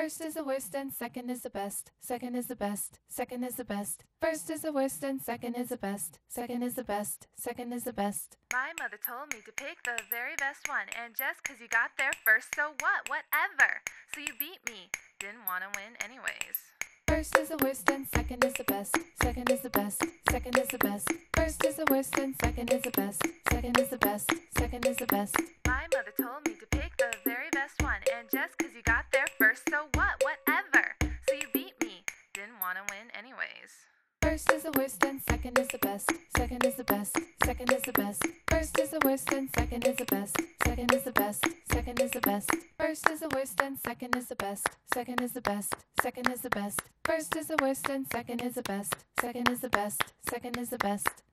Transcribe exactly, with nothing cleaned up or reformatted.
First is the worst and second is the best. Second is the best. Second is the best. First is the worst and second is the best. Second is the best. Second is the best. My mother told me to pick the very best one, and just 'cause you got there first, so what? Whatever. So you beat me. Didn't want to win anyways. First is the worst and second is the best. Second is the best. Second is the best. First is the worst and second is the best. Second is the best. Second is the best. My mother told me to pick the very best one, and just 'cause you got there first, so what? Whatever. So you beat me. Didn't want to win anyways. First is the worst and second is the best. Second is the best. Second is the best. First is the worst and second is the best. Second is the best. Second is the best. First is the worst and second is the best. Second is the best. Second is the best. First is the worst and second is the best. Second is the best. Second is the best.